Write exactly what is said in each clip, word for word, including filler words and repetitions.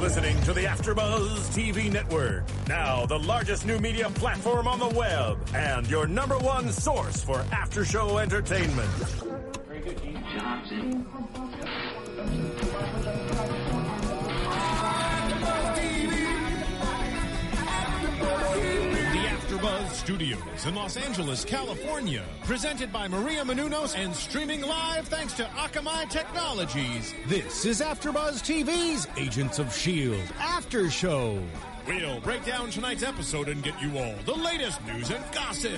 listening to the AfterBuzz T V network. Now, the largest new media platform on the web and your number one source for after-show entertainment. Very good, Keith. Johnson. AfterBuzz Studios in Los Angeles, California. Presented by Maria Menounos and streaming live thanks to Akamai Technologies. This is AfterBuzz T V's Agents of S H I E L D After Show. We'll break down tonight's episode and get you all the latest news and gossip.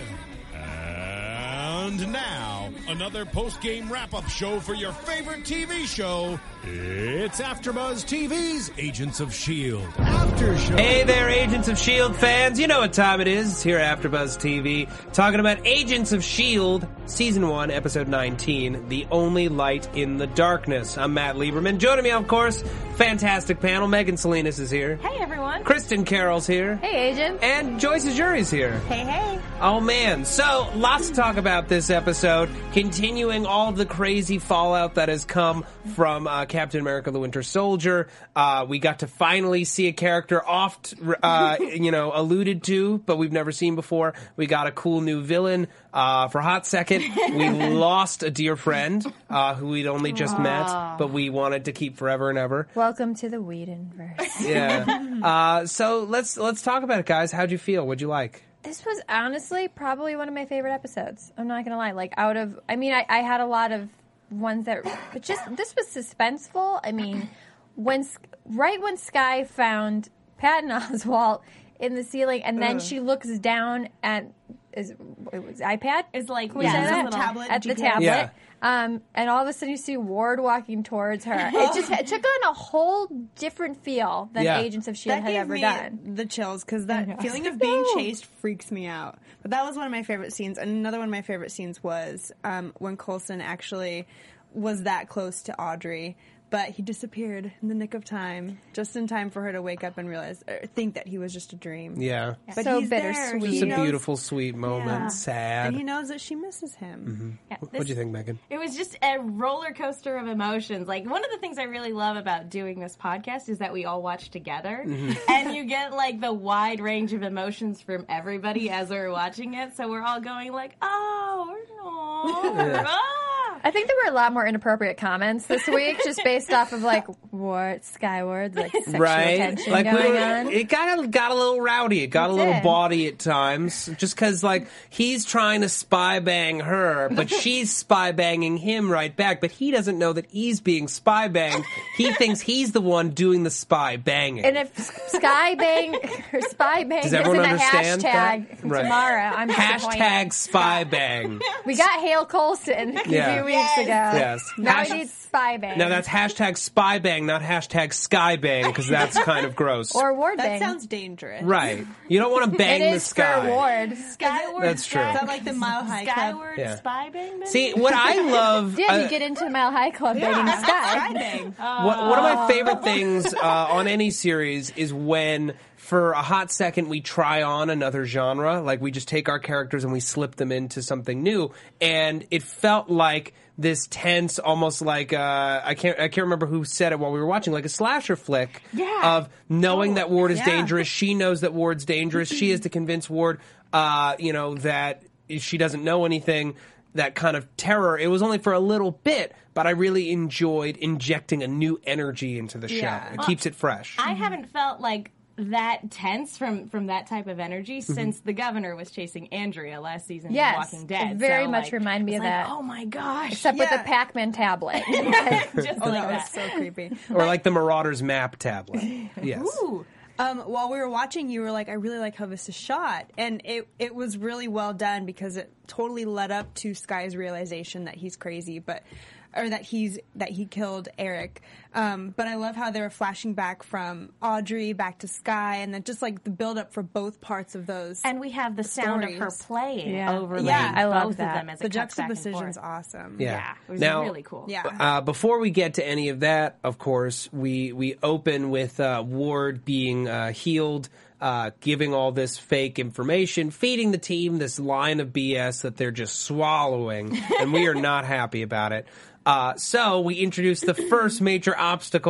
And now, another post-game wrap-up show for your favorite T V show. It's AfterBuzz T V's Agents of S H I E L D After Show. Hey there, Agents of S H I E L D fans. You know what time it is. It's here at AfterBuzz T V, talking about Agents of S H I E L D, Season one, Episode nineteen, The Only Light in the Darkness. I'm Matt Lieberman. Joining me, of course, fantastic panel. Megan Salinas is here. Hey, everyone. Kristen Carroll's here. Hey, Agent. And Joyce Jury's here. Hey, hey. Oh, man. So, lots to talk about this episode. Continuing all of the crazy fallout that has come from uh, Captain America the Winter Soldier. Uh, we got to finally see a character oft, uh, you know, alluded to, but we've never seen before. We got a cool new villain. Uh, for a hot second, we lost a dear friend uh, who we'd only just Aww. met, but we wanted to keep forever and ever. Welcome to the Whedonverse. Yeah. Uh, so let's let's talk about it, guys. How'd you feel? What'd you like? This was honestly probably one of my favorite episodes. I'm not gonna lie. Like out of, I mean, I, I had a lot of ones that, but just this was suspenseful. I mean, when right when Skye found Patton Oswalt in the ceiling, and then Ugh. she looks down at is it was iPad. It's like Can we yeah, say it's a that? little tablet at the G P S. tablet. Yeah. Um, and all of a sudden you see Ward walking towards her. It just it took on a whole different feel than Yeah. Agents of S H I E L D That had gave ever me done. the chills because I know. that feeling I was of like, being no. chased freaks me out. But that was one of my favorite scenes. And another one of my favorite scenes was um, when Coulson actually was that close to Audrey, but he disappeared in the nick of time, just in time for her to wake up and realize, or think that he was just a dream. Yeah. But So he's there. bittersweet. He Just a knows- beautiful, sweet moment. Yeah. Sad. And he knows that she misses him. Yeah, What'd this- you think, Megan? It was just a roller coaster of emotions. Like, one of the things I really love about doing this podcast is that we all watch together. And you get, like, the wide range of emotions from everybody as we're watching it. So we're all going, like, oh, no. Yeah. Ah. I think there were a lot more inappropriate comments this week, just based off of like what Skyward, like sexual Right? tension Like, we going were- on. it got, got a little rowdy. It got It a little did. bawdy at times. Just because, like, he's trying to spy bang her, but she's spy banging him right back. But he doesn't know that he's being spy banged. He thinks he's the one doing the spy banging. And if Sky Bang or Spy Bang Does isn't everyone a understand hashtag that? Right. tomorrow, I'm disappointed. Hashtag spy bang. We got Hale Coulson a Yeah. few weeks ago. Yes. Now Hash- we need Spy Bang. Now that's hashtag spy bang, not hashtag sky bang, because that's kind of gross. or Ward That Bang. sounds dangerous. Right. You don't want to bang it the is sky. for Ward. Skyward That's true. Sky- Is that like the Mile High Club? Skyward Yeah. Spy Bang? maybe? See, what I love... Yeah, uh, you get into Mile High Club banging the Sky. Bang. One, one of my favorite things uh, on any series is when, for a hot second, we try on another genre. Like, we just take our characters and we slip them into something new. And it felt like this tense, almost like uh, I can't I can't remember who said it while we were watching, like a slasher flick Yeah. of knowing that Ward is yeah. dangerous. She knows that Ward's dangerous. She has to convince Ward, uh, you know, that she doesn't know anything. That kind of terror. It was only for a little bit, but I really enjoyed injecting a new energy into the show. Yeah. It keeps it fresh. I haven't felt like that tense from from that type of energy Mm-hmm. since the governor was chasing Andrea last season Yes, of Walking Dead. it very So, much like, reminded me it's of like, that. Oh my gosh! Except with Yeah. the Pac-Man tablet. Just Oh, like that that. was so creepy. Or like the Marauders map tablet. Yes. Ooh. Um, while we were watching, you were like, I really like how this is shot. And it, it was really well done because it totally led up to Skye's realization that he's crazy, but or that he's that he killed Eric. Um, but I love how they were flashing back from Audrey back to Skye, and then just like the build up for both parts of those. And we have the sound of her stories. playing Yeah. overlaying Yeah, I love both that. of them as the it cuts back and juxtaposition's forth. awesome. Yeah. Yeah, it was Now, really cool. Yeah. Uh, before we get to any of that, of course, we, we open with uh, Ward being uh, healed, uh, giving all this fake information, feeding the team this line of B S that they're just swallowing, and we are not happy about it. Uh, so we introduce the first major obstacle,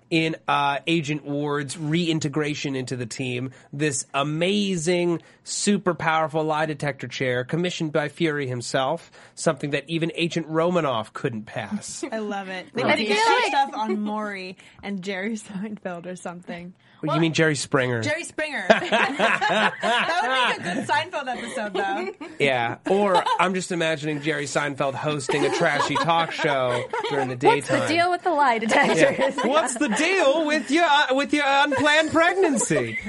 in uh, Agent Ward's reintegration into the team. This amazing, super powerful lie detector chair commissioned by Fury himself, something that even Agent Romanoff couldn't pass. I love it. They I could feel use like- stuff on Maury and Jerry Seinfeld or something. Well, you mean Jerry Springer? Jerry Springer. That would make a good Seinfeld episode, though. Yeah. Or I'm just imagining Jerry Seinfeld hosting a trashy talk show during the What's daytime. the deal with the lie detectors? Yeah. What's the deal with your uh, with your unplanned pregnancy?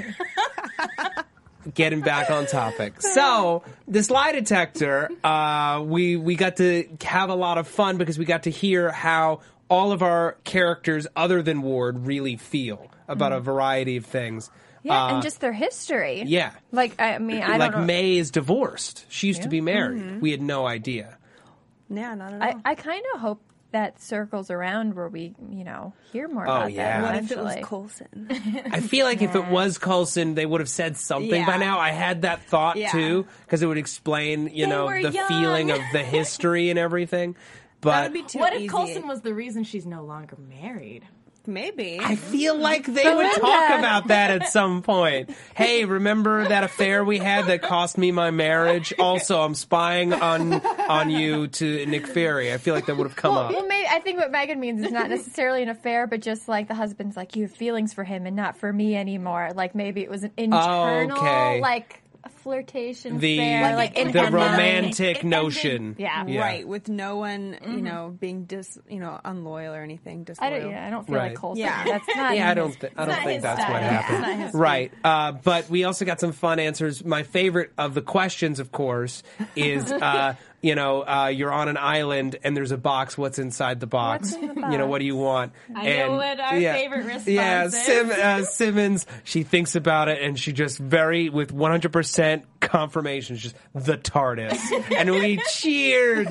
Getting back on topic. So this lie detector, uh, we we got to have a lot of fun because we got to hear how all of our characters, other than Ward, really feel about a variety of things. Yeah, Uh, and just their history. yeah. Like, I mean, I like don't know. May is divorced. She used to be married. We had no idea. Yeah, not at I, all. I kind of hope that circles around where we, you know, hear more Oh, about yeah. that What if it was eventually. Coulson? I feel like if it was Coulson, they would have said something by Yeah. now. I had that thought Yeah. too, because it would explain, you They know, were the young. feeling of the history and everything. That But would be too What easy. if Coulson was the reason she's no longer married? Maybe. I feel like they would talk about that at some point. Hey, remember that affair we had that cost me my marriage? Also, I'm spying on on you to Nick Fury. I feel like that would have come Well, up. well, maybe I think what Megan means is not necessarily an affair, but just like the husband's like, you have feelings for him and not for me anymore. Like maybe it was an internal, okay. like a flirtation The affair, like in the her mind. romantic It ended- notion. Yeah. Yeah. Right, with no one, you know, being dis, you know, unloyal or anything. Disloyal. I don't, yeah, I don't feel Right. like Coulson. Yeah. That's not. Yeah, I his- don't. Th- I don't not think his that's style. what Yeah. happened. It's not his Right. Uh, but we also got some fun answers. My favorite of the questions, of course, is uh, you know uh, you're on an island and there's a box. What's inside the box? What's in the You know, box? what do you want? I know what our favorite response Yeah, is. Sim, uh, Simmons. She thinks about it and she just very with one hundred percent confirmation, just the TARDIS, and we cheered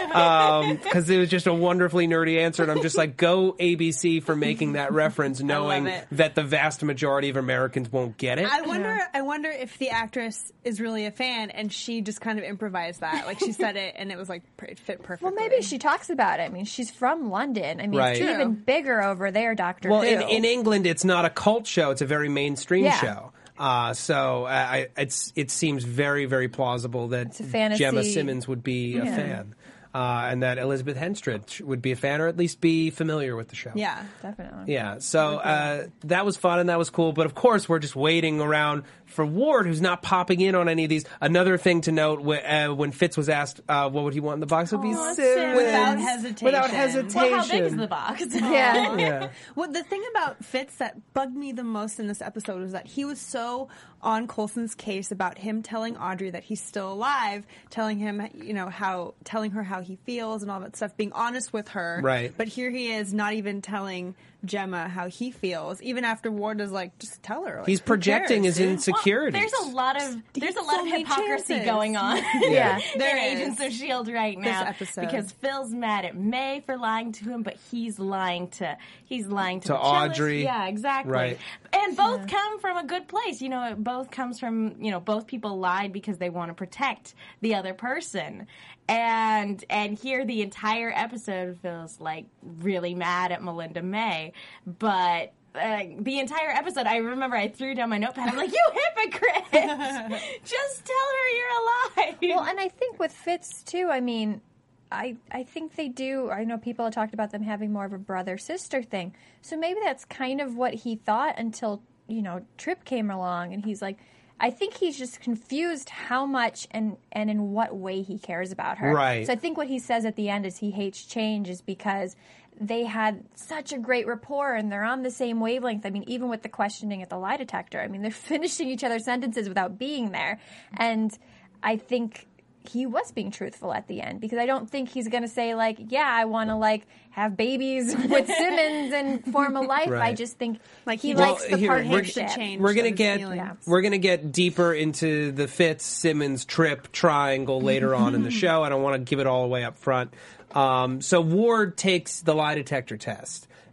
because it was just a wonderfully nerdy answer. And I'm just like, go A B C for making that reference, knowing it. that the vast majority of Americans won't get it. I wonder. I wonder if the actress is really a fan and she just kind of improvised that. Like she said it and it was like it fit perfectly. Well, maybe she talks about it. I mean, she's from London. I mean, Right. it's True. even bigger over there, Doctor Well, Who. in, in England, it's not a cult show; it's a very mainstream Yeah. show. Uh, so uh, I, it's it seems very very plausible that a fantasy- Gemma Simmons would be a Yeah. fan, uh, and that Elizabeth Henstridge would be a fan, or at least be familiar with the show. Yeah. Definitely. Yeah, so uh, that was fun and that was cool. But of course, we're just waiting around for Ward, who's not popping in on any of these. Another thing to note: wh- uh, when Fitz was asked uh, what would he want in the box, it would be Aw, Simmons. Simmons. Without hesitation. Without hesitation. Well, how big is the box? Yeah. Yeah. Well, the thing about Fitz that bugged me the most in this episode was that he was so on Coulson's case about him telling Audrey that he's still alive, telling him, you know, how, telling her how he feels and all that stuff, being honest with her. Right. But here he is not even telling Gemma how he feels, even after Ward is like, just tell her. Like, He's who projecting cares, his dude? insecurities. There's a lot of there's a He lot so of many hypocrisy chances. going on. Yeah. There in is. Agents of Shield right now episode. because Phil's mad at May for lying to him, but he's lying to he's lying to, To the cellist. Audrey. Yeah, exactly. Right. And both come from a good place. You know, it both comes from you know both people lied because they want to protect the other person. And and here the entire episode feels like really mad at Melinda May, but uh, the entire episode, I remember I threw down my notepad. I'm like, you hypocrite! Just tell her you're alive. Well, and I think with Fitz too, I mean, I I think they do. I know people have talked about them having more of a brother sister thing. So maybe that's kind of what he thought until you know Trip came along, and he's like, I think he's just confused how much and and in what way he cares about her. Right. So I think what he says at the end is he hates change is because they had such a great rapport and they're on the same wavelength. I mean, even with the questioning at the lie detector, I mean, they're finishing each other's sentences without being there. And I think he was being truthful at the end because I don't think he's going to say like, yeah, I want to like have babies with Simmons and form a life. Right. I just think Like he he likes just- the here, we're- partnership. change We're gonna those get feelings. we're gonna get deeper into the Fitz Simmons Trip triangle later on in the show. I don't want to give it all away up front. Um, so Ward takes the lie detector test,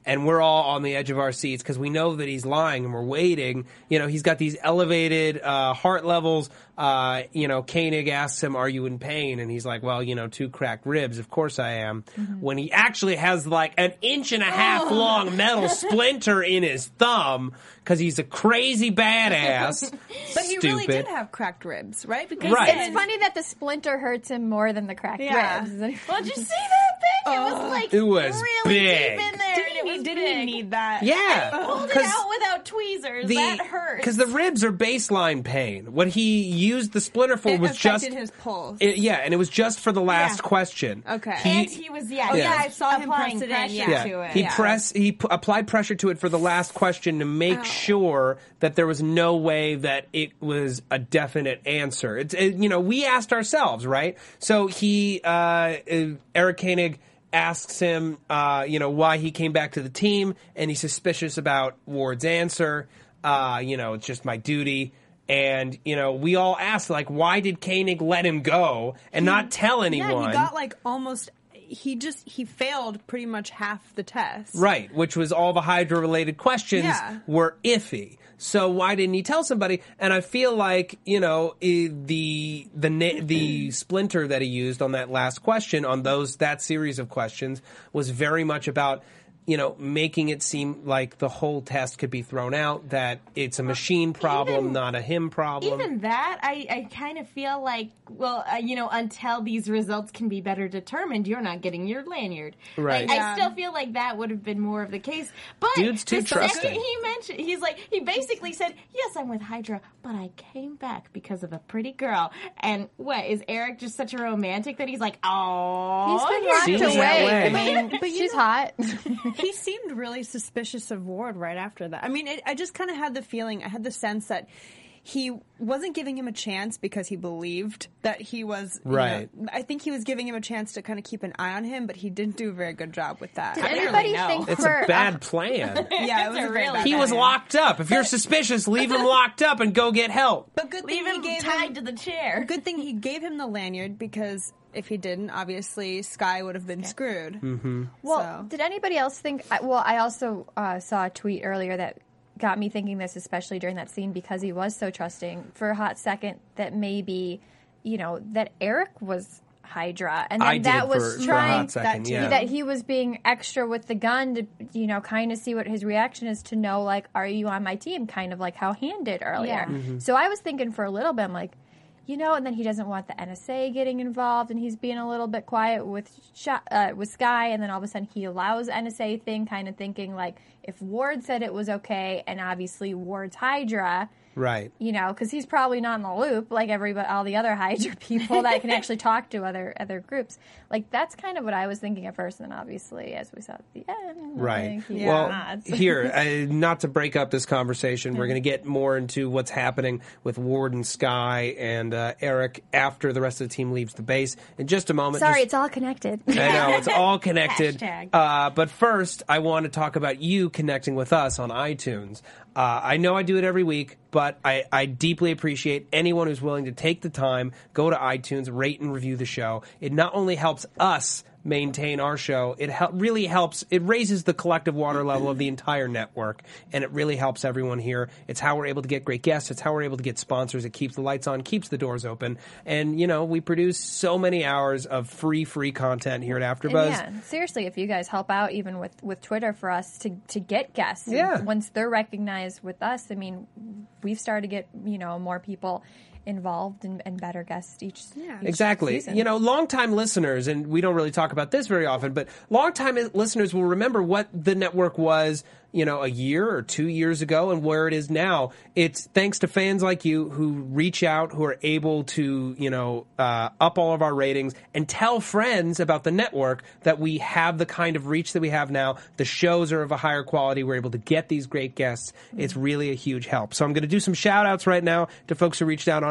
and we're all on the edge of our seats because we know that he's lying and we're waiting. You know, he's got these elevated uh, heart levels. Uh, you know, Koenig asks him, "Are you in pain?" And he's like, "Well, you know, two cracked ribs. Of course I am." Mm-hmm. When he actually has like an inch and a half oh. long metal splinter in his thumb because he's a crazy badass. But he Stupid. really did have cracked ribs, right? Because right. It's funny that the splinter hurts him more than the cracked yeah. ribs. Well, did you see that thing? It was like it was really big. deep in there. Didn't, and it he, was didn't big. he need that? Yeah. And he pulled it out without tweezers. The, that hurts. Because the ribs are baseline pain. What he used the splinter for It was just affected his pulse. It, yeah, and it was just for the last Yeah. question. Okay. He, and he was, yeah, Oh, yeah, yeah, I saw him applying press it in, pressure yeah. to yeah, it. he Yeah. press he p- applied pressure to it for the last question to make Ow. sure that there was no way that it was a definite answer. It's it, you know we asked ourselves, right? So he uh, uh, Eric Koenig asks him, uh, you know, why he came back to the team, and he's suspicious about Ward's answer. Uh, you know, it's just my duty. And, you know, we all asked, like, why did Koenig let him go and not tell anyone? Yeah, he got like almost. He just he failed pretty much half the test. Right, which was all the Hydra-related questions Yeah. were iffy. So why didn't he tell somebody? And I feel like, you know, i- the the na- the splinter that he used on that last question, on those that series of questions, was very much about, you know, making it seem like the whole test could be thrown out, that it's a machine problem, even- not a him problem. Even that, I, I kind of feel like, well, uh, you know, until these results can be better determined, you're not getting your lanyard. Right. Like, Yeah. I still feel like that would have been more of the case. But Dude's too the second trusting. he mentioned, he's like, he basically said, yes, I'm with Hydra, but I came back because of a pretty girl. And what, is Eric just such a romantic that he's like, oh, He's been locked Seems away. that way. I mean, But you she's know- hot. He seemed really suspicious of Ward right after that. I mean, it, I just kind of had the feeling, I had the sense that he wasn't giving him a chance because he believed that he was you Right. know, I think he was giving him a chance to kind of keep an eye on him, but he didn't do a very good job with that. Did I don't anybody really know. think It's for a bad plan. yeah, it was It's a a very really bad He was plan. locked up. If you're suspicious, leave him locked up and go get help. But good leave thing him he gave tied him, to the chair. good thing he gave him the lanyard, because if he didn't, obviously Sky would have been screwed. Mm-hmm. Well, So. did anybody else think? I- Well, I also uh, saw a tweet earlier that got me thinking this, especially during that scene, because he was so trusting for a hot second, that maybe, you know, that Eric was Hydra, and then I did that for- was for a trying hot second, that too. yeah. that he was being extra with the gun to, you know, kind of see what his reaction is, to know, like, are you on my team? Kind of like how Han did earlier. Yeah. Mm-hmm. So I was thinking for a little bit, I'm like, you know, and then he doesn't want the N S A getting involved, and he's being a little bit quiet with Sh- uh, with Sky, and then all of a sudden he allows N S A thing, kind of thinking like, if Ward said it was okay, and obviously Ward's Hydra, Right. you know, because he's probably not in the loop like everybody, all the other Hydra people that can actually talk to other other groups. Like, that's kind of what I was thinking at first, and then obviously, as we saw at the end, Right. like, he's Well, not. here, uh, not to break up this conversation, we're going to get more into what's happening with Ward and Sky and uh, Eric after the rest of the team leaves the base in just a moment. Sorry, Just- it's all connected. I know, it's all connected. Hashtag. Uh, but first, I want to talk about you connecting with us on iTunes. Uh, I know I do it every week, but I, I deeply appreciate anyone who's willing to take the time, go to iTunes, rate and review the show. It not only helps us maintain our show, it hel- really helps, it raises the collective water level of the entire network, and it really helps everyone here. It's how we're able to get great guests. It's how we're able to get sponsors. It keeps the lights on, keeps the doors open. And, you know, we produce so many hours of free, free content here at AfterBuzz. And yeah, seriously, if you guys help out even with, with Twitter for us to, to get guests, Yeah. once they're recognized with us, I mean, we've started to get, you know, more people involved and, and better guests each, Yeah. each Exactly. season. You know, longtime listeners, and we don't really talk about this very often, but longtime listeners will remember what the network was, you know, a year or two years ago and where it is now. It's thanks to fans like you who reach out, who are able to, you know, uh, up all of our ratings and tell friends about the network that we have the kind of reach that we have now. The shows are of a higher quality. We're able to get these great guests. It's really a huge help. So I'm going to do some shout outs right now to folks who reached out on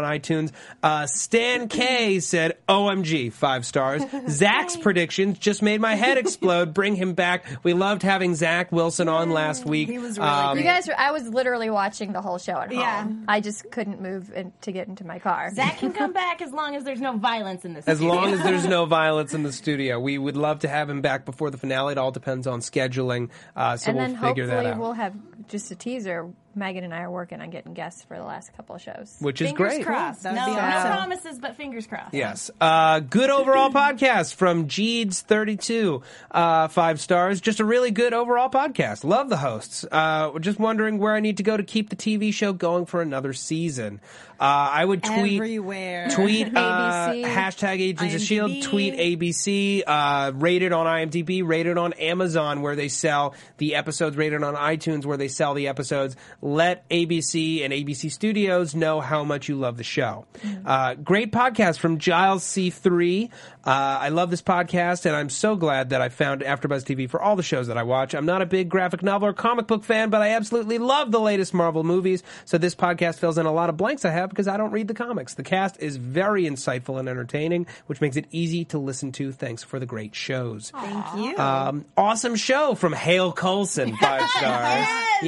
on iTunes. Uh, Stan K said, O M G, five stars. Zach's predictions just made my head explode. Bring him back. We loved having Zach Wilson on last week. He was really Um, You guys, were, I was literally watching the whole show at home. Yeah. I just couldn't move in, to get into my car. Zach can come back as long as there's no violence in this. As long as there's no violence in the studio. We would love to have him back before the finale. It all depends on scheduling, uh, so and we'll then figure that hopefully out. we'll have just a teaser. Megan and I are working on getting guests for the last couple of shows. Which is Fingers great. crossed. That would No, be no awesome. promises, but fingers crossed. Yes. Uh, good overall podcast from Jeeds thirty-two. Uh, five stars. Just a really good overall podcast. Love the hosts. Uh, just wondering where I need to go to keep the T V show going for another season. Uh, I would tweet. Everywhere. Tweet uh, A B C. hashtag Agents of I M D B. Shield. Tweet A B C. Uh, rated on IMDb. Rated on Amazon where they sell the episodes. Rated on iTunes where they sell the episodes. Let A B C and A B C Studios know how much you love the show. Uh, great podcast from Giles C three. Uh, I love this podcast, and I'm so glad that I found AfterBuzz T V for all the shows that I watch. I'm not a big graphic novel or comic book fan, but I absolutely love the latest Marvel movies, so this podcast fills in a lot of blanks I have because I don't read the comics. The cast is very insightful and entertaining, which makes it easy to listen to. Thanks for the great shows. Thank you. Um, awesome show from Hale Coulson, five stars.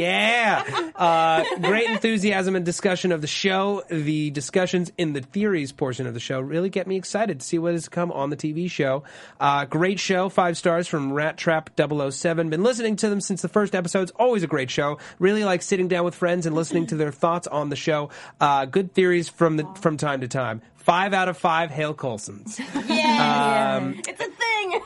Yeah. Uh, great enthusiasm and discussion of the show. The discussions in the theories portion of the show really get me excited to see what is to come on the T V show. Uh, great show, five stars from Rat Trap double oh seven. Been listening to them since the first episodes. Always a great show. Really like sitting down with friends and listening to their thoughts on the show. Uh, good theories from the from time to time. Five out of five Hale Coulsons. Yeah, Um, it's a thing.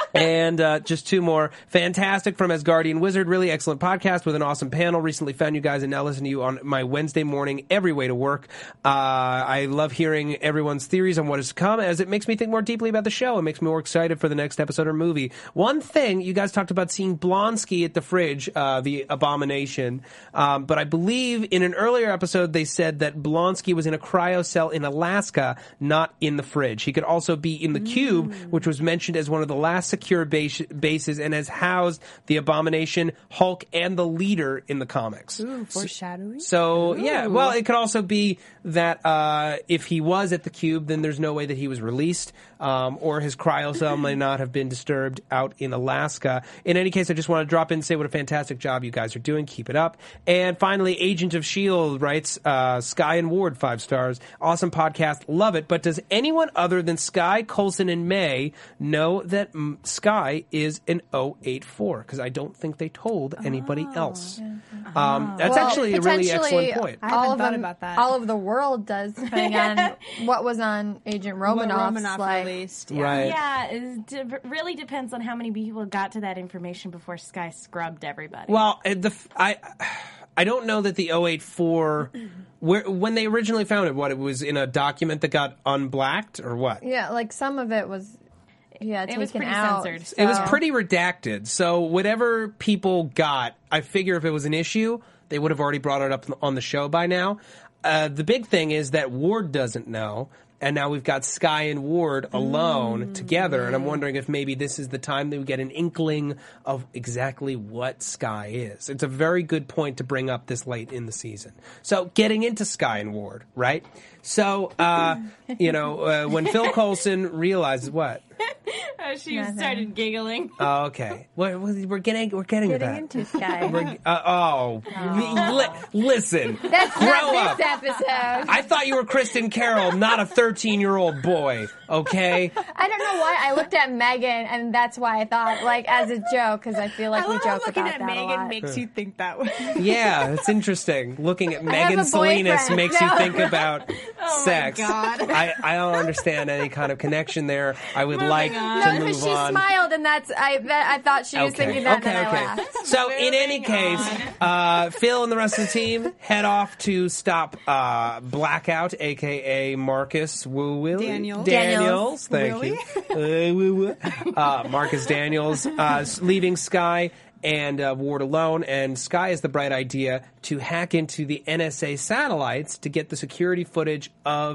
And uh, just two more. Fantastic from Asgardian Wizard. Really excellent podcast with an awesome panel. Recently found you guys and now listen to you on my Wednesday morning every way to work. Uh, I love hearing everyone's theories on what is to come as it makes me think more deeply about the show and makes me more excited for the next episode or movie. One thing, you guys talked about seeing Blonsky at the fridge, uh, the abomination. Um, but I believe in an earlier episode they said that Blonsky was in a cryo cell in Alaska, not in the fridge. He could also be in the cube, which was mentioned as one of the last secure base, bases and has housed the Abomination, Hulk, and the Leader in the comics. Ooh, foreshadowing. So, yeah, well, it could also be that uh, if he was at the cube, then there's no way that he was released, um, or his cryo cell may not have been disturbed out in Alaska. In any case, I just want to drop in and say what a fantastic job you guys are doing. Keep it up. And finally, Agent of S H I E L D writes, uh, Sky and Ward, five stars. Awesome podcast. Love it. But does anyone other than Sky, Coulson, and May know that mm, Sky is an oh eight four? Because I don't think they told anybody else. Um, that's Well, actually a really potentially, excellent point. I haven't all of thought them, about that. all of the world does, depending on what was on Agent What Romanoff's Romanoff like. released. Yeah. Right. Yeah, it de- really depends on how many people got to that information before Sky scrubbed everybody. Well, uh, the f- I I don't know that the oh eight four where when they originally found it, what it was in a document that got unblacked or what? Yeah, like some of it was, yeah, taken was pretty out. censored. It was so- pretty redacted. So whatever people got, I figure if it was an issue, they would have already brought it up on the show by now. Uh, the big thing is that Ward doesn't know. And now we've got Sky and Ward alone Mm. together, and I'm wondering if maybe this is the time that we get an inkling of exactly what Sky is. It's a very good point to bring up this late in the season. So, getting into Sky and Ward, right? So, uh, you know, uh, when Phil Coulson realizes what? Uh, she Nothing. started giggling. Oh, okay. We're, we're getting we're getting, to Getting that. into Sky. We're, uh, oh, li- listen. That's grow not up. this episode. I thought you were Kristen Carroll, not a thirteen-year-old boy. Okay. I don't know why I looked at Megan, and that's why I thought, like, as a joke, because I feel like I we love how joke looking about at that a Megan lot. makes you think that way. Yeah, it's interesting. Looking at have Megan a Salinas boyfriend. makes No. you think about Oh sex. my God. I, I don't understand any kind of connection there. I would like on. to No, move because she on. smiled, and that's I. That, I thought she was thinking that, okay, and then okay. I laughed. So in any Moving case, uh, Phil and the rest of the team head off to stop uh, Blackout, aka Marcus Woo Willie Daniels. Daniels. Thank Willie? you, uh, woo, woo. Uh, Marcus Daniels, uh, leaving Sky and uh, Ward alone, and Sky has the bright idea to hack into the N S A satellites to get the security footage of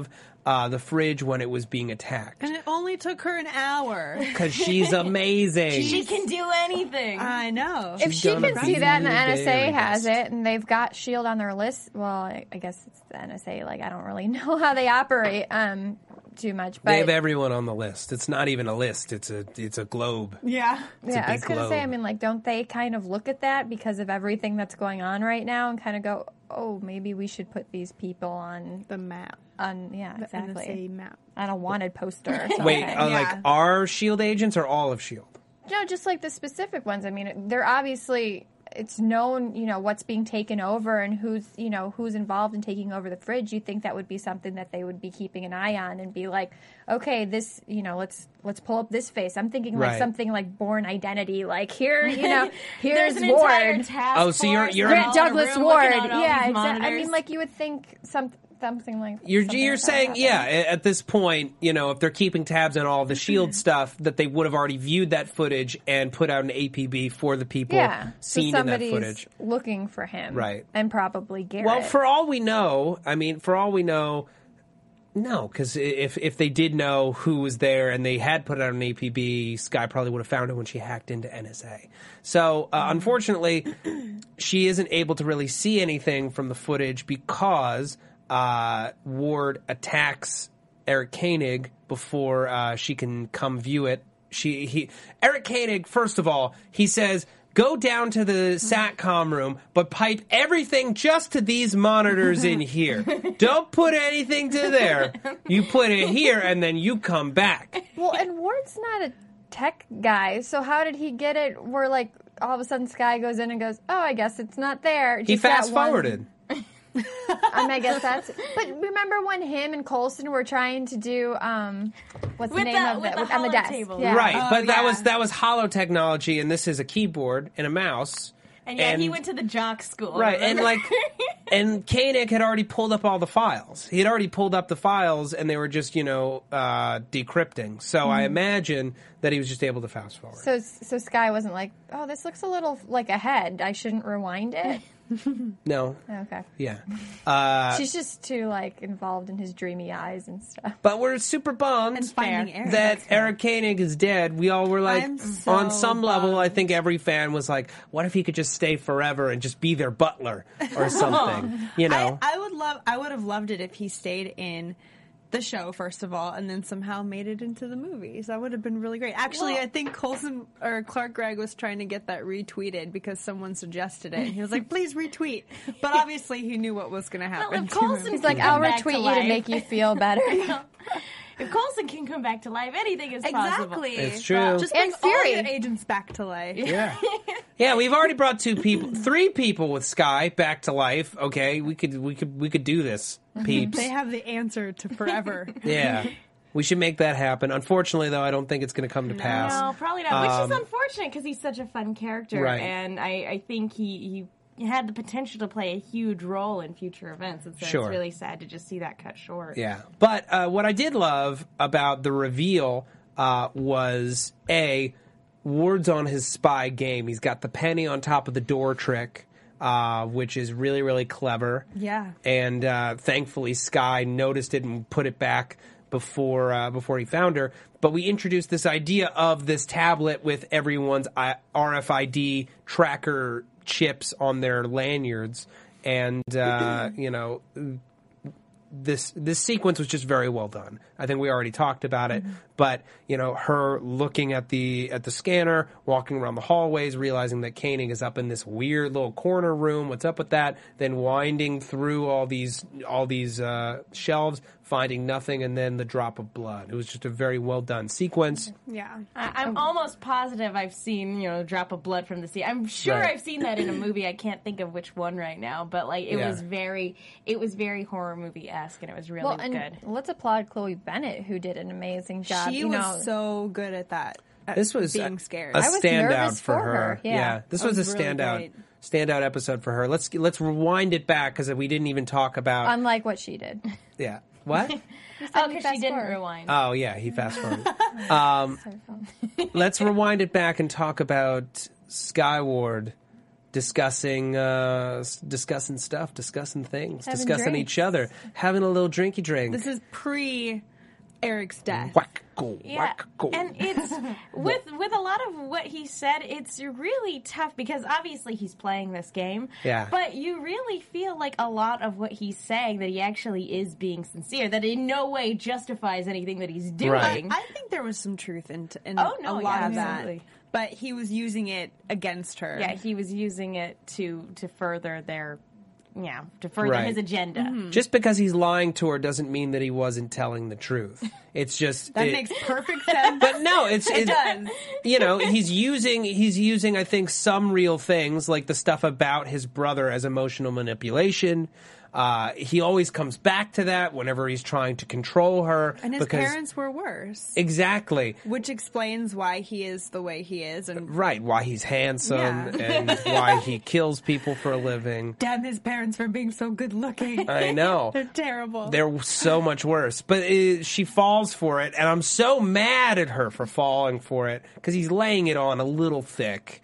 uh, the fridge when it was being attacked. And it only took her an hour. Because she's amazing. She can do anything. I know. If She's she gonna can see be that and the the N S A very has best. it and they've got SHIELD on their list, well, I, I guess it's the N S A. Like, I don't really know how they operate um, too much. But They have everyone on the list. It's not even a list. It's a it's a globe. Yeah. yeah, I big was going to say, globe. I mean, like, don't they kind of look at that because of everything that's going on right now and kind of go, oh, maybe we should put these people on, The map. on yeah, The exactly. N S A map. On a wanted poster or something. Wait, uh, Yeah. like are SHIELD agents or all of SHIELD? No, just like the specific ones. I mean, they're obviously, it's known, you know, what's being taken over and who's, you know, who's involved in taking over the fridge. You'd think that would be something that they would be keeping an eye on and be like, okay, this, you know, let's let's pull up this face. I'm thinking like Right. something like Bourne Identity, like here, you know, There's here's an entire Ward. task Oh, so you're- force you're- and Grant all in a Douglas room Ward. looking at all Yeah, these exactly. I monitors. mean, like you would think some something like You're something you're like that saying, would yeah, happen. a- at this point, you know, if they're keeping tabs on all the SHIELD stuff, that they would have already viewed that footage and put out an A P B for the people Yeah, so seen in that somebody's footage. looking for him, Right. And probably Garrett. Well, for all we know, I mean, for all we know, no, because if if they did know who was there and they had put out an A P B, Sky probably would have found it when she hacked into N S A. So, uh, unfortunately, she isn't able to really see anything from the footage because uh, Ward attacks Eric Koenig before uh, she can come view it. She he Eric Koenig, first of all, he says, go down to the SATCOM room, but pipe everything just to these monitors in here. Don't put anything to there. You put it here, and then you come back. Well, and Ward's not a tech guy, so how did he get it where, like, all of a sudden Sky goes in and goes, oh, I guess it's not there. He Just that fast one- forwarded. I mean, I guess that's... But remember when him and Coulson were trying to do, um, what's With the name the- of with it? the With- on the holo desk. table. Yeah. Right, Oh, but that yeah. was that was hollow technology, and this is a keyboard and a mouse. And yeah, And- he went to the jock school. Right, and remember? like, and Koenig had already pulled up all the files. He had already pulled up the files, and they were just, you know, uh, decrypting. So I imagine that he was just able to fast forward. So, so Sky wasn't like, oh, this looks a little like a head. I shouldn't rewind it. no, Okay. yeah. Uh, She's just too, like, involved in his dreamy eyes and stuff. but we're super bummed And finding Eric. that Eric Koenig is dead. We all were like, I'm so on some level, I bummed. think every fan was like, what if he could just stay forever and just be their butler or something? You know? I, I would love. I would have loved it if he stayed in the show first of all, and then somehow made it into the movies. That would have been really great. Actually, Well- I think Coulson or Clark Gregg was trying to get that retweeted because someone suggested it. And he was like, "Please retweet," but obviously he knew what was going to happen. if to him. Coulson He's like, Come I'll back to retweet you to life. make you feel better. If Coulson can come back to life, anything is possible. exactly, It's true. Just And bring all Fury. your agents back to life. Yeah. Yeah, we've already brought two people, three people with Sky back to life. Okay, we could, we could, we could do this, peeps. They have the answer to forever. Yeah, we should make that happen. Unfortunately, though, I don't think it's going to come to pass. No, probably not. Which Um, is unfortunate because he's such a fun character, Right. and I, I think he, he had the potential to play a huge role in future events, and so Sure. it's really sad to just see that cut short. Yeah, but uh, what I did love about the reveal uh, was a Ward's on his spy game. He's got the penny on top of the door trick, uh, which is really, really clever. Yeah. And uh, thankfully, Sky noticed it and put it back before uh, before he found her. But we introduced this idea of this tablet with everyone's I- R F I D tracker chips on their lanyards, and uh, you know. This this sequence was just very well done. I think we already talked about it, but you know, her looking at the at the scanner, walking around the hallways, realizing that Koenig is up in this weird little corner room. What's up with that? Then winding through all these all these uh, shelves, finding nothing, and then the drop of blood. It was just a very well done sequence. Yeah. I, I'm almost positive I've seen, you know, a drop of blood from the sea. I'm sure Right. I've seen that in a movie. I can't think of which one right now, but like it Yeah. was very, it was very horror movie esque, and it was really Well, and good. let's applaud Chloe Bennett, who did an amazing job. She you was know, so good at that. At This was being a, scared. a I was standout nervous for for her. her, yeah. this That was, was a really standout great. standout episode for her. Let's let's rewind it back because we didn't even talk about unlike what she did. yeah what. Oh, we because she fast didn't forward. rewind. Oh yeah, he fast forwarded. um, let's rewind it back and talk about Skyward discussing uh, s- discussing stuff, discussing things, Having discussing drinks. each other, having a little drinky drink. This is pre Eric's death. Whack, go, Yeah, whack, go. and it's with with a lot of what he said. It's really tough because obviously he's playing this game. Yeah. But you really feel like a lot of what he's saying that he actually is being sincere. That in no way justifies anything that he's doing. Right. I think there was some truth in, in Oh, no, a lot yeah, of that. absolutely. But he was using it against her. Yeah, he was using it to to further their, yeah, to further Right. his agenda. Just because he's lying to her doesn't mean that he wasn't telling the truth. It's just That it- makes perfect sense. But no, it's It does. You know, he's using he's using I think some real things like the stuff about his brother as emotional manipulation. Uh, he always comes back to that whenever he's trying to control her. And his because parents were worse. exactly Which explains why he is the way he is. And right why he's handsome Yeah. and why he kills people for a living. damn his parents for being so good looking. I know. They're terrible. They're so much worse. But uh she falls for it, and I'm so mad at her for falling for it because he's laying it on a little thick.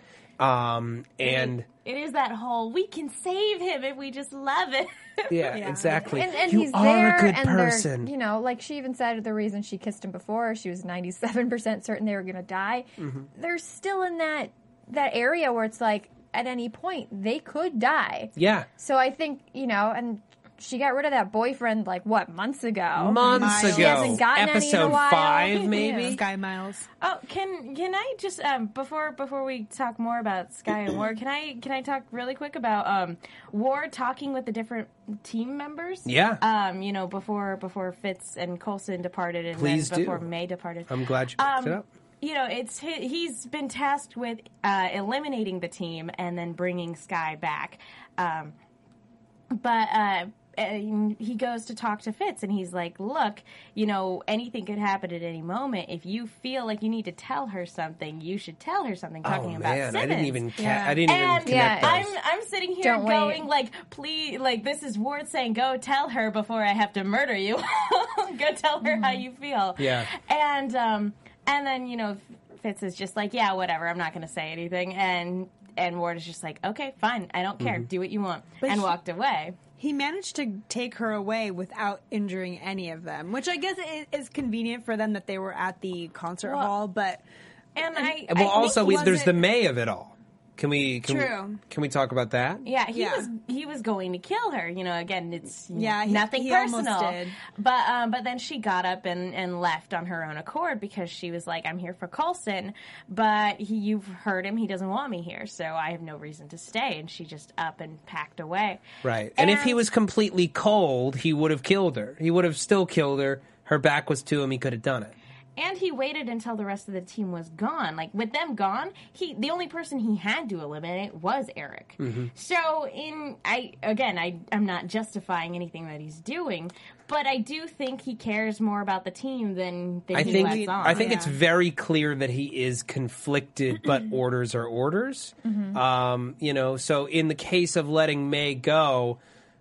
Um, and It is that whole we can save him if we just love it. yeah, Yeah. exactly. And, and you he's are there, a good and person. they're, you know, like she even said the reason she kissed him before, she was ninety-seven percent certain they were going to die. Mm-hmm. They're still in that that area where it's like, at any point, they could die. yeah. So I think, you know, and she got rid of that boyfriend, like, what, months ago? Months Miles. ago. She hasn't gotten any in a Episode while. five, maybe? Yeah. Sky Miles. Oh, can can I just um, before before we talk more about Sky and Ward, can I can I talk really quick about um, Ward talking with the different team members? Yeah. Um, you know, before before Fitz and Coulson departed, and Please then before do. May departed. I'm glad you picked Um, it up. You know, it's he, he's been tasked with uh, eliminating the team and then bringing Sky back. Um, but uh, and he goes to talk to Fitz, and he's like, "Look, you know, anything could happen at any moment. If you feel like you need to tell her something, you should tell her something." Talking Oh about man, Simmons. I didn't even ca- Yeah. I didn't even And connect Yeah. I'm those. I'm sitting here Don't going wait. like, please, like this is Ward saying, "Go tell her before I have to murder you. Go tell her how you feel." Yeah. And um and then you know Fitz is just like, "Yeah, whatever. I'm not going to say anything." And and Ward is just like, "Okay, fine. I don't care. Mm-hmm. Do what you want," But and he- walked away. He managed to take her away without injuring any of them, which I guess it is convenient for them that they were at the concert Well, hall, but And I Well, I also think we, was there's it- the May of it all. Can we? Can True. We, can we talk about that? Yeah, he Yeah. was he was going to kill her. You know, again, it's you know, Yeah, he- nothing he almost personal. did. But um, but then she got up and, and left on her own accord because she was like, "I'm here for Coulson, but he, you've heard him. He doesn't want me here, so I have no reason to stay." And she just up and packed away. Right. And, if he And- was completely cold, he would have killed her. He would have still killed her. Her back was to him. He could have done it. And he waited until the rest of the team was gone. Like with them gone, he the only person he had to eliminate was Eric. Mm-hmm. So in I again I I'm not justifying anything that he's doing, but I do think he cares more about the team than, than I he think lets on. I think Yeah. it's very clear that he is conflicted, but orders are orders. Um, you know, so in the case of letting May go,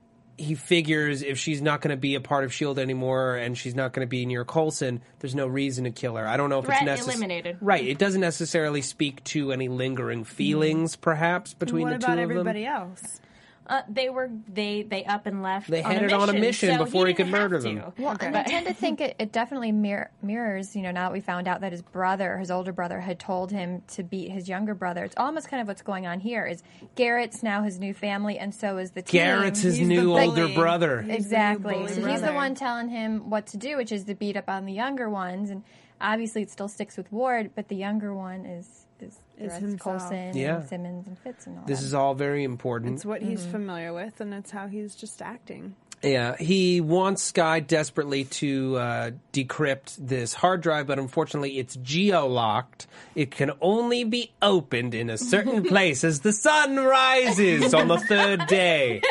he figures if she's not going to be a part of S H I E L D anymore and she's not going to be near Coulson, there's no reason to kill her. I don't know if Threat it's necessary. eliminated. Right. It doesn't necessarily speak to any lingering feelings, perhaps, between what the about two of them. everybody else? Uh, they were they they up and left. They on headed a on a mission, mission so before he could didn't have murder to. them. Well, and I tend to think it, it definitely mir- mirrors, you know, now that we found out that his brother, his older brother, had told him to beat his younger brother. It's almost kind of what's going on here is Garrett's now his new family, and so is the team. Garrett's his He's the new bully. older brother. He's the new Exactly. bully So he's brother. the one telling him what to do, which is to beat up on the younger ones. And obviously it still sticks with Ward, but the younger one is is, the Is rest, himself. Coulson Yeah. and Simmons and Fitz and all This that. is all very important. It's what he's familiar with, and it's how he's just acting. Yeah, he wants Sky desperately to uh, decrypt this hard drive, but unfortunately it's geo-locked. It can only be opened in a certain place as the sun rises on the third day.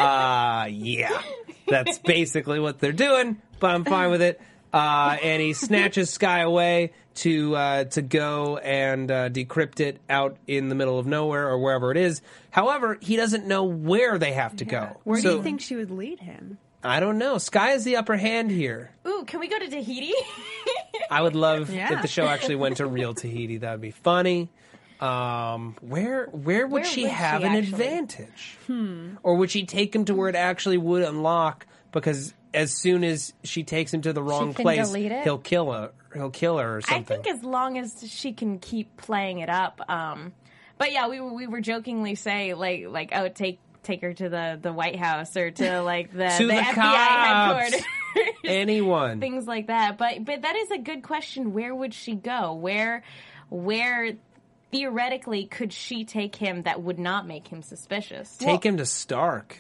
Uh, yeah, that's basically what they're doing, but I'm fine with it. Uh, and he snatches Sky away to uh, to go and uh, decrypt it out in the middle of nowhere or wherever it is. However, he doesn't know where they have to go. Where So- do you think she would lead him? I don't know. Sky has the upper hand here. Ooh, can we go to Tahiti? I would love Yeah. if the show actually went to real Tahiti. That would be funny. Um, where where would Where she would have she an actually? advantage? Hmm. Or would she take him to where it actually would unlock? Because as soon as she takes him to the wrong can place, delete it? he'll kill her. He'll kill her or I something. think as long as she can keep playing it up. Um, but yeah, we were we were jokingly say like like oh take take her to the, the White House or to like the, To the, the F B I cops. headquarters. Anyone. Things like that. But but that is a good question. Where would she go? Where where theoretically could she take him that would not make him suspicious? Take him to Stark,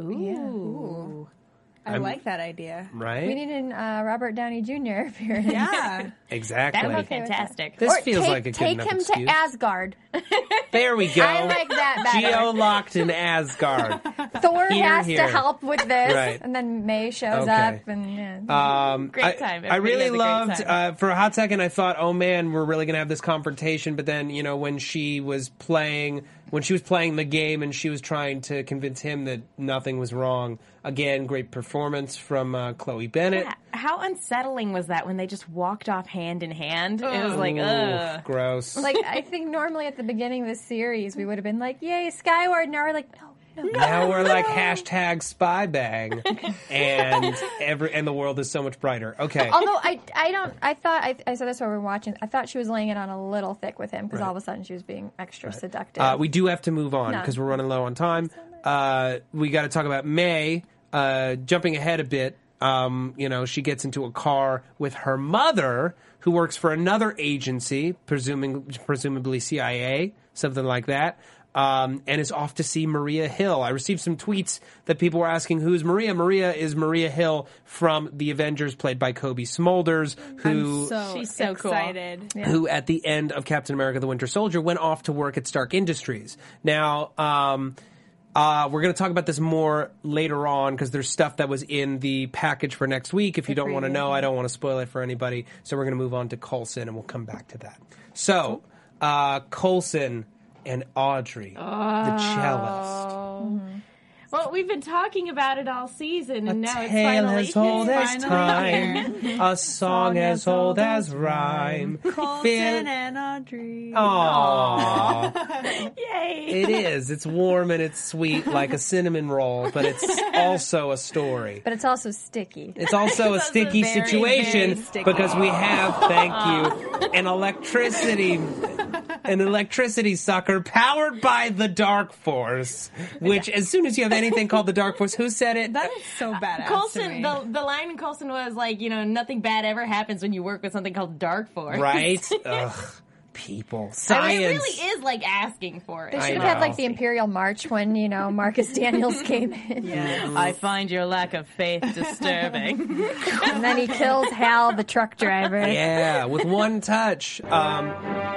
Ooh. I I'm- like that idea. right? We need an uh, Robert Downey Junior appearance. Yeah. exactly. That would be okay with that. fantastic. This Or feels take, like a good take enough him excuse. to Asgard. There we go. I like that better. Geo-locked in Asgard. Thor Here, has here. to help with this, Right. and then May shows Okay. up, and yeah. Um, Great I, time. I Everybody really has a great loved, time. uh, for a hot second, I thought, oh man, we're really going to have this confrontation. But then, you know, when she was playing, when she was playing the game and she was trying to convince him that nothing was wrong, again, great performance from uh, Chloe Bennett. Yeah. How unsettling was that when they just walked off hand in hand? It was like, Ooh, ugh. gross. Like, I think normally at the beginning of the series, we would have been like, yay, Skyward. Now we're like, no, no. Now we're like hashtag spy bang, and every and the world is so much brighter. Okay, Although I, I don't, I thought, I, I said this while we were watching, I thought she was laying it on a little thick with him because all of a sudden she was being extra seductive. uh, we do have to move on No. because we're running low on time. Uh, we got to talk about May. Uh, jumping ahead a bit, um, you know, she gets into a car with her mother, who works for another agency, presuming presumably C I A, something like that. Um, and is off to see Maria Hill. I received some tweets that people were asking, who's Maria? Maria is Maria Hill from The Avengers, played by Kobe Smulders, who I'm so She's so cool. excited. who at the end of Captain America: The Winter Soldier went off to work at Stark Industries. Now, um, uh, we're going to talk about this more later on because there's stuff that was in the package for next week. If you don't want to know, I don't want to spoil it for anybody. So we're going to move on to Coulson, and we'll come back to that. So, uh, Coulson and Audrey, the cellist. Well, we've been talking about it all season, and now it's Tale finally as old it's as finally time, a song as old as rhyme. Coulson Feel- and Audrey. Aww. Yay! It is. It's warm and it's sweet like a cinnamon roll, but it's also a story. but it's also sticky. It's also a also sticky very, situation very sticky. because we have, thank you, an electricity, an electricity sucker powered by the Dark Force. Which, as soon as you have anything called the Dark Force, who said it? That is so badass. to Coulson, me. the, the line in Coulson was like, you know, nothing bad ever happens when you work with something called Dark Force. Right? Ugh, people, I mean, science. it really is like asking for it. They I should have had know. like the Imperial March when, you know, Marcus Daniels came in. I find your lack of faith disturbing. And then he kills Hal, the truck driver. Yeah, with one touch. Um,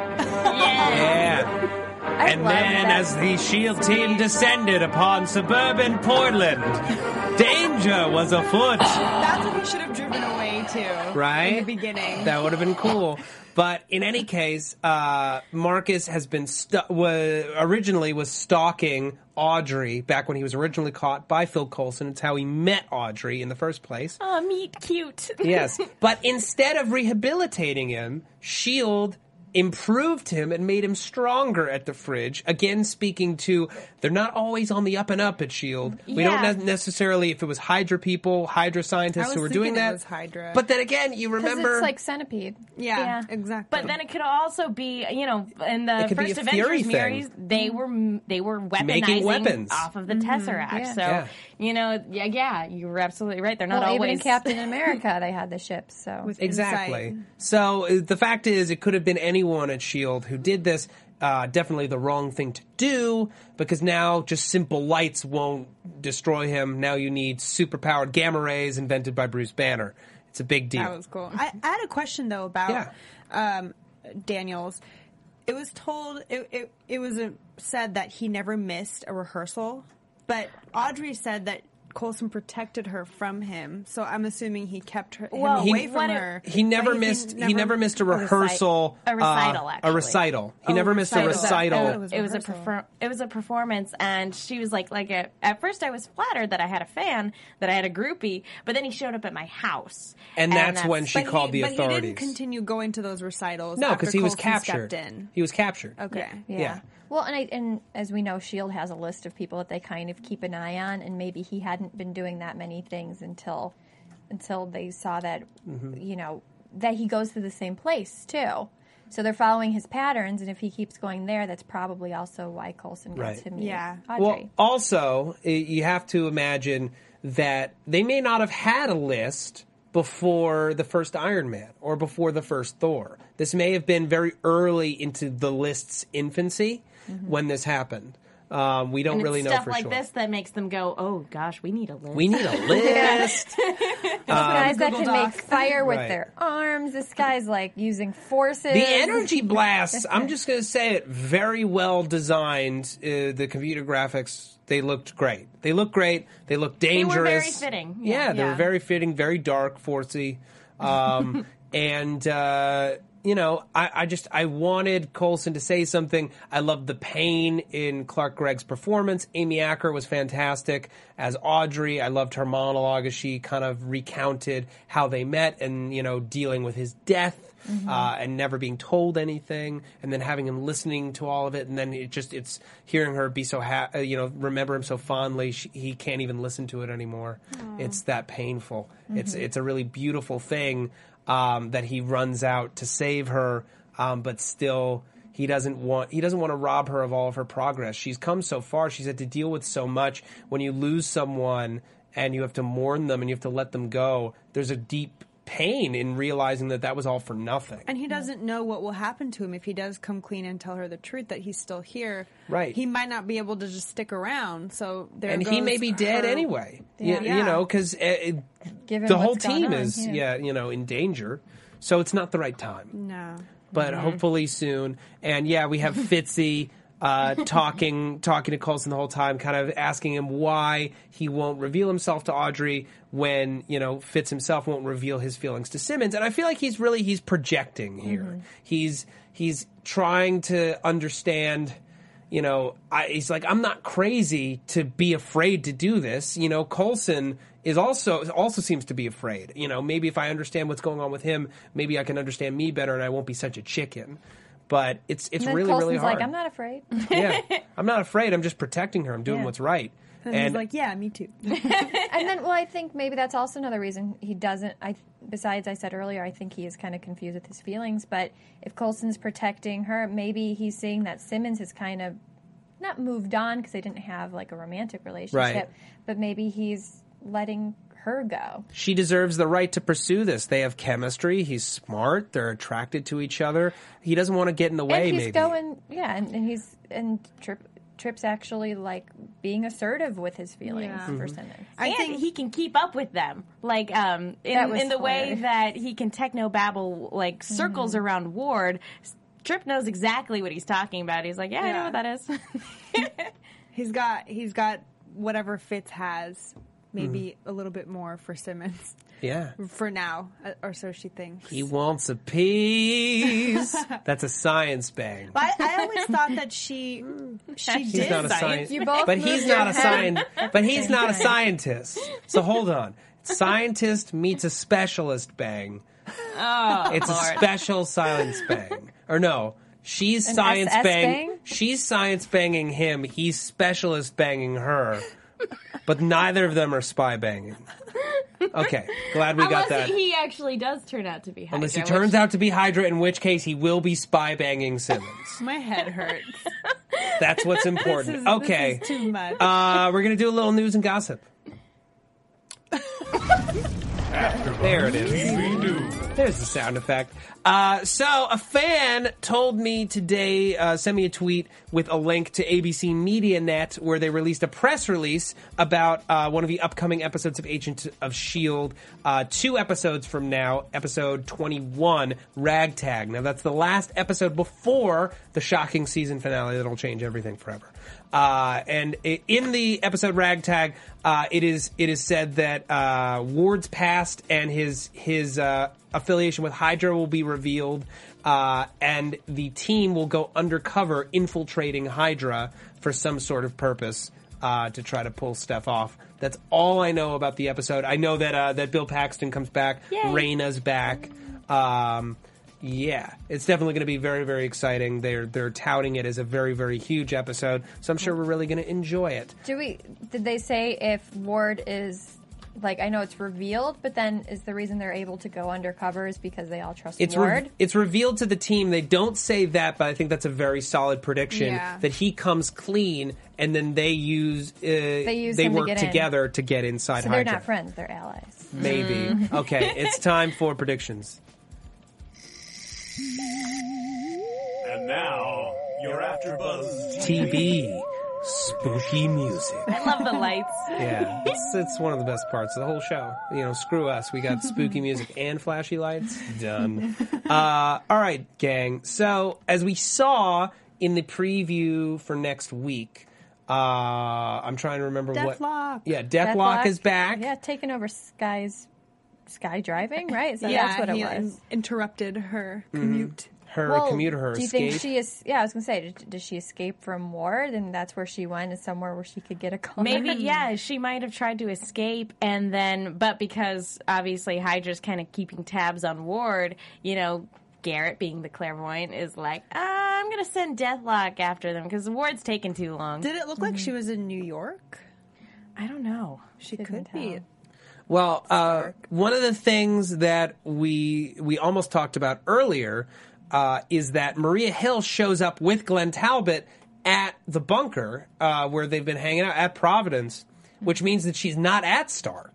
yeah. I And love then, that. as the SHIELD team descended upon suburban Portland, danger was afoot. That's what he should have driven away to. Right? In the beginning. That would have been cool. But in any case, uh, Marcus has been stu- was, originally was stalking Audrey back when he was originally caught by Phil Coulson. It's how he met Audrey in the first place. Oh, meet cute. Yes. But instead of rehabilitating him, SHIELD improved him and made him stronger at the fridge. Again, speaking to, they're not always on the up and up at SHIELD. We don't Yeah. ne- necessarily, if it was Hydra people, Hydra scientists I was who were doing thinking it that. was Hydra. But then again, you 'Cause remember. it's like Centipede. Yeah, Yeah. exactly. But then it could also be, you know, in the It could be first a Fury Avengers thing. series, they were they were weaponizing Making weapons. off of the Tesseract. yeah. So, Yeah. you know, yeah, yeah, you were absolutely right. They're not Well, even always in Captain America, they had the ships. So With Exactly. insight. So uh, the fact is, it could have been anyone at SHIELD who did this. Uh, definitely the wrong thing to do, because now just simple lights won't destroy him. Now you need superpowered gamma rays invented by Bruce Banner. It's a big deal. That was cool. I, I had a question though about Yeah. um, Daniels. It was told it it, it was a, said that he never missed a rehearsal, but Audrey said that Coulson protected her from him. So I'm assuming he kept her him Well, away he- from what it- her. He never But missed. never- he never missed a rehearsal. A recital, uh, actually. A recital. He Oh, never missed a recital. recital. I thought it was It was a rehearsal. perfor- it was a performance, and she was like, like a, at first I was flattered that I had a fan, that I had a groupie, but then he showed up at my house, And that's when she But called he, the but authorities. he didn't continue going to those recitals. No, after because he was Coulson captured. stepped in. He was captured. Okay. Yeah. Yeah. Well, and I, and as we know, S H I E L D has a list of people that they kind of keep an eye on, and maybe he hadn't been doing that many things until until they saw that, Mm-hmm. you know, that he goes to the same place too. So they're following his patterns, and if he keeps going there, that's probably also why Coulson gets Right. to meet Yeah. Audrey. Well, also, i- you have to imagine that they may not have had a list before the first Iron Man or before the first Thor. This may have been very early into the list's infancy when this happened. Um, we don't and really it's know stuff for like sure. this that makes them go, oh gosh, we need a list. We need a list. guys that Google can Doc. make fire with Right. their arms. This guy's like using forces. The energy blasts, I'm just going to say it, very well designed. Uh, the computer graphics, they looked great. They looked great. They looked dangerous. were very fitting. Yeah, Yeah. they were Yeah. very fitting, very dark, forcey. Um, and, uh, you know, I, I just, I wanted Coulson to say something. I loved the pain in Clark Gregg's performance. Amy Acker was fantastic as Audrey. I loved her monologue as she kind of recounted how they met and, you know, dealing with his death. Uh, and never being told anything, and then having him listening to all of it, and then it just it's hearing her be so ha- uh, you know remember him so fondly. She, he can't even listen to it anymore. It's that painful. It's it's a really beautiful thing um, that he runs out to save her, um, but still he doesn't want he doesn't want to rob her of all of her progress. She's come so far. She's had to deal with so much. When you lose someone and you have to mourn them and you have to let them go, there's a deep pain in realizing that that was all for nothing. And he doesn't know what will happen to him if he does come clean and tell her the truth that he's still here. Right. He might not be able to just stick around. So there And he goes may be dead her- anyway. Yeah. You, Yeah. you know, because Given the whole what's going team on, is, yeah. yeah, you know, in danger. So it's not the right time. No. But hopefully soon. And yeah, we have Fitzy uh, talking talking to Coulson the whole time, kind of asking him why he won't reveal himself to Audrey when, you know, Fitz himself won't reveal his feelings to Simmons. And I feel like he's really he's projecting here. Mm-hmm. He's he's trying to understand. You know, I, he's like, I'm not crazy to be afraid to do this. You know, Coulson is also also seems to be afraid. You know, maybe if I understand what's going on with him, maybe I can understand me better, and I won't be such a chicken. But it's it's And then really Coulson's really hard. like, I'm not afraid. Yeah, I'm not afraid. I'm just protecting her. I'm doing Yeah. what's right. And, he's like, yeah, me too. And then, well, I think maybe that's also another reason he doesn't. I besides, I said earlier, I think he is kind of confused with his feelings. But if Coulson's protecting her, maybe he's seeing that Simmons has kind of not moved on because they didn't have like a romantic relationship, Right. but maybe he's letting her go. She deserves the right to pursue this. They have chemistry. He's smart. They're attracted to each other. He doesn't want to get in the way. and he's maybe going, yeah, and, and he's and Trip. Trip's actually like being assertive with his feelings Yeah. for Mm-hmm. Simmons. I and think he can keep up with them, like um, That in, was in the way hilarious. that he can techno babble like circles around Ward. Trip knows exactly what he's talking about. He's like, yeah, I know Yeah. what that is. he's got he's got whatever Fitz has, maybe a little bit more for Simmons yeah. for now, uh, or so she thinks. He wants a piece. That's a science bang. But I, I always thought that she she He's did not a science. scientist. You both But moved he's your not a head. scientist. But he's not a scientist. So hold on. Scientist meets a specialist bang. Oh, It's a Lord. special science bang. Or no, she's An science S S bang. bang? She's science banging him. He's specialist banging her. But neither of them are spy banging. Okay, glad we got Unless that. he actually does turn out to be Hydra. Unless he which- turns out to be Hydra, in which case he will be spy banging Simmons. My head hurts. That's what's This important. is, Okay. this is too much. Uh, we're going to do a little news and gossip. There it is. T V News. There's the sound effect. Uh, so a fan told me today, uh, sent me a tweet with a link to A B C Media Net where they released a press release about uh, one of the upcoming episodes of Agent of S H I E L D. Uh, two episodes from now, episode twenty-one, Ragtag. Now that's the last episode before the shocking season finale that'll change everything forever. Uh, and i- in the episode Ragtag, uh, it is it is said that uh, Ward's past and his his uh, affiliation with Hydra will be revealed, uh, and the team will go undercover, infiltrating Hydra for some sort of purpose uh, to try to pull stuff off. That's all I know about the episode. I know that uh, that Bill Paxton comes back, Yay. Raina's back. Um, yeah, it's definitely going to be very, very exciting. They're they're touting it as a very, very huge episode, so I'm sure we're really going to enjoy it. Do we? Did they say if Ward is like? I know it's revealed, but then is the reason they're able to go undercover is because they all trust It's Ward? re- it's revealed to the team. They don't say that, but I think that's a very solid prediction Yeah. that he comes clean, and then they use uh, they use him to work get in. together to get inside so they're Hydra. not friends; they're allies. Maybe. Okay, it's time for predictions. And now, your AfterBuzz T V, spooky music. I love the lights. Yeah, it's, it's one of the best parts of the whole show. You know, screw us. We got spooky music and flashy lights. Done. Uh, all right, gang. So, as we saw in the preview for next week, uh, I'm trying to remember what. Deathlock. Yeah, Deathlock, is back. Yeah, taking over Sky's Sky driving, right? So yeah, that's what it he was. interrupted her commute. Her Well, commuter, her do you escape. think she is? Yeah, I was gonna say, did, did she escape from Ward, and that's where she went, is somewhere where she could get a car? Maybe, yeah, she might have tried to escape, and then, but because obviously Hydra's kind of keeping tabs on Ward, you know, Garrett, being the clairvoyant, is like, ah, I'm going to send Deathlock after them because Ward's taking too long. Did it look like she was in New York? I don't know. She Couldn't could be. tell. Well, uh, one of the things that we we almost talked about earlier uh, is that Maria Hill shows up with Glenn Talbot at the bunker uh, where they've been hanging out at Providence, which means that she's not at Stark.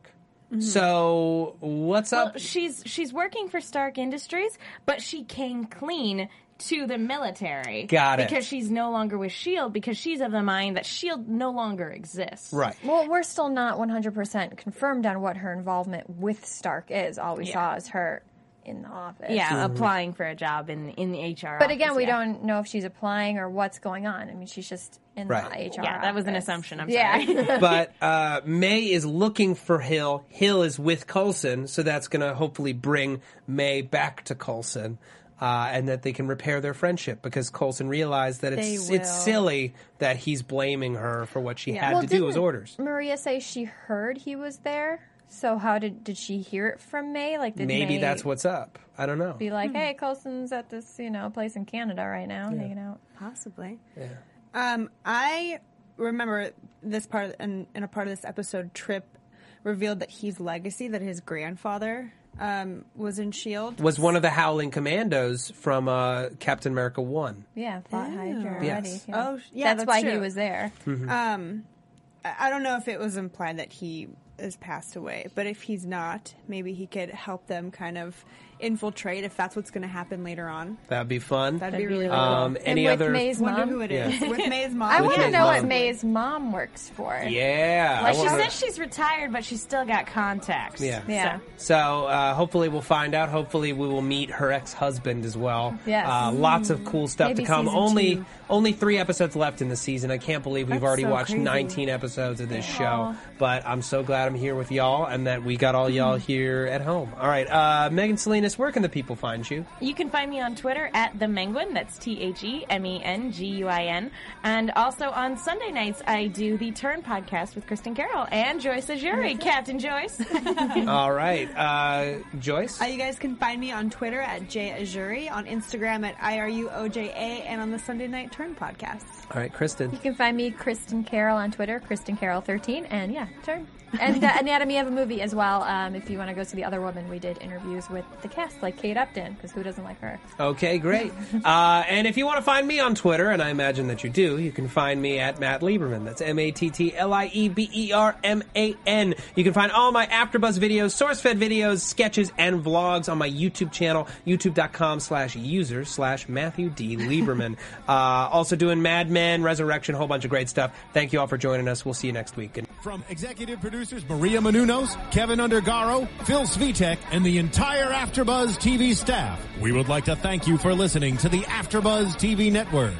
So what's Well, up? she's she's working for Stark Industries, but she came clean to the military. Got it. Because she's no longer with S H I E L D, because she's of the mind that S H I E L D no longer exists. Right. Well, we're still not one hundred percent confirmed on what her involvement with Stark is. All we Yeah. saw is her in the office. Yeah, applying for a job in in the H R But again, office, we yeah. don't know if she's applying or what's going on. I mean, she's just in Right. the H R Yeah, that was an office. assumption. I'm yeah. sorry. But uh, May is looking for Hill. Hill is with Coulson, so that's going to hopefully bring May back to Coulson. Uh, and that they can repair their friendship because Coulson realized that it's They it's will. silly that he's blaming her for what she had Well, to do as didn't orders. Maria say she heard he was there? So how did did she hear it from May? Like, did Maybe May that's what's up. I don't know. be like, hey, Coulson's at this you know place in Canada right now, hanging out. Possibly. Yeah. Um, I remember this part, in, in a part of this episode, Trip revealed that he's legacy, that his grandfather um, was in S H I E L D. Was one of the Howling Commandos from uh, Captain America one. Yeah, fought Hydra already. Yes. Yeah. Oh, yeah, that's, that's why he true. was there. Um, I I don't know if it was implied that he has passed away, but if he's not, maybe he could help them kind of infiltrate if that's what's going to happen later on. That'd be fun. That'd, That'd be be really really cool. Um, any and with other? May's Wonder mom. who it is. Yeah. With May's mom. I With want to May's know mom. what May's mom works for. Yeah. Well, I she wanna- says she's retired, but she's still got contacts. Yeah. Yeah. So uh, hopefully we'll find out. Hopefully we will meet her ex-husband as well. Yes. Uh, lots of cool stuff Maybe to come. season Only two. only three episodes left in the season. I can't believe we've That's already so watched crazy. nineteen episodes of this show. But I'm so glad I'm here with y'all and that we got all y'all here at home. All right, uh, Megan Salinas, where can the people find you? You can find me on Twitter at The Menguin. That's T H E M E N G U I N. And also on Sunday nights, I do the Turn podcast with Kristen Carroll and Joyce Ajuri, Captain Joyce. All right, uh, Joyce. Uh, you guys can find me on Twitter at J Ajuri, on Instagram at I R U O J A, and on the Sunday Night Turn podcast. All right, Kristen. You can find me, Kristen Carroll, on Twitter, Kristen Carroll thirteen, and yeah, turn. And uh, Anatomy of a Movie as well. Um, if you want to go see The Other Woman, we did interviews with the cast, like Kate Upton, because who doesn't like her? Okay, great. Uh, and if you want to find me on Twitter, and I imagine that you do, you can find me at Matt Lieberman. That's M A T T L I E B E R M A N. You can find all my AfterBuzz videos, SourceFed videos, sketches, and vlogs on my YouTube channel, youtube.com slash user slash Matthew D. Lieberman. uh, also doing Mad Men, Resurrection, a whole bunch of great stuff. Thank you all for joining us. We'll see you next week. Good From executive producers Maria Menounos, Kevin Undergaro, Phil Svitek, and the entire AfterBuzz T V staff, we would like to thank you for listening to the AfterBuzz T V network.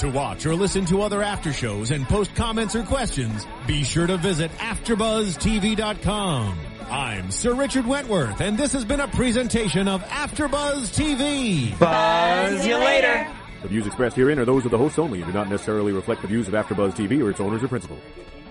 To watch or listen to other after shows and post comments or questions, be sure to visit after buzz T V dot com. I'm Sir Richard Wentworth, and this has been a presentation of AfterBuzz T V. Buzz you later. The views expressed herein are those of the hosts only and do not necessarily reflect the views of AfterBuzz T V or its owners or principals.